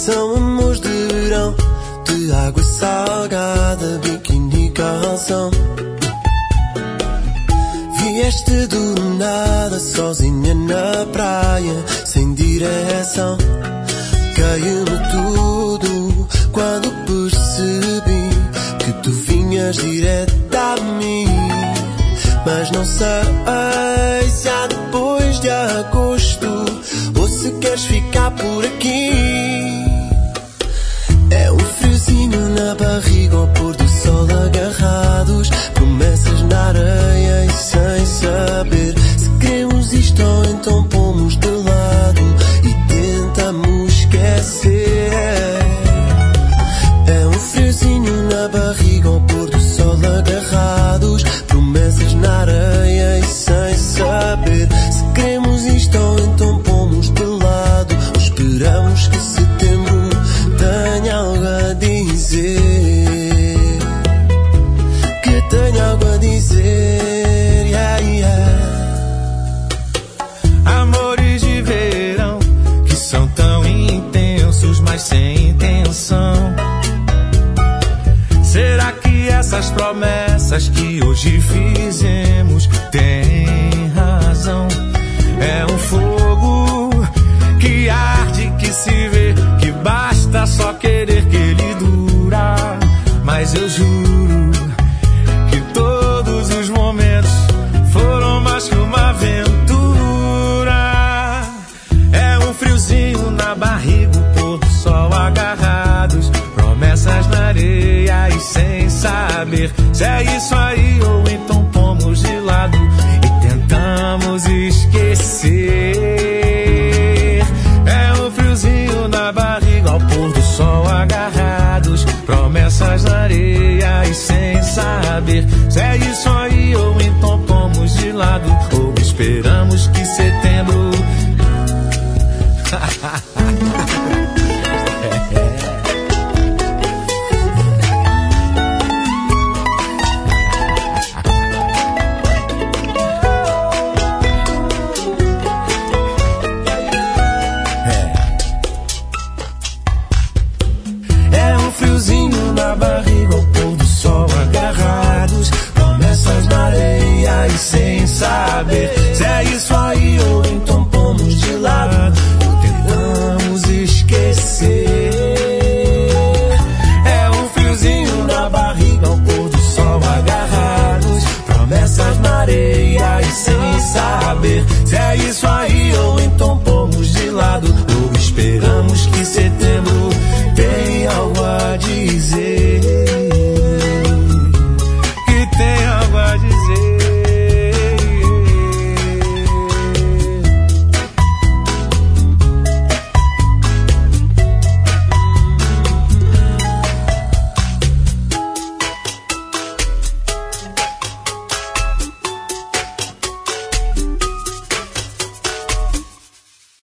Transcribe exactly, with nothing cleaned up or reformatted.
São amores de verão, de água salgada, biquíni e calção. Vieste do nada, sozinha na praia, sem direção. Caiu-me tudo quando percebi que tu vinhas direto a mim. Mas não sei se há depois de agosto ou se queres ficar por aqui. É um friozinho na barriga ao pôr do sol agarrados, promessas na areia e sem saber se queremos isto ou então pomos de lado e tentamos esquecer. É um friozinho na barriga ao pôr do sol agarrados, promessas na areia e sem saber se queremos isto ou então pomos de lado ou esperamos que setembro tenha algo a dizer, que tenha algo a dizer, yeah, yeah. Amores de verão que são tão intensos, mas sem intenção. Será que essas promessas que hoje fizemos têm razão? É um fogo que arde, que se vê, que basta só querer que ele dura. Mas eu juro que todos os momentos foram mais que uma aventura. É um friozinho na barriga, o pôr do sol agarrados, promessas na areia e sem saber se é isso aí ou então pomos de lado e tentamos esquecer. É um friozinho na barriga ao pôr do sol agarrados, promessas na areia e sem saber se é isso aí ou então pomos de lado ou esperamos que setembro na barriga ao pôr do sol agarrados, promessas na areia e sem saber se é isso aí ou então pomos de lado ou tentamos esquecer. É um friozinho na barriga ao pôr do sol agarrados, promessas na areia e sem saber se é isso aí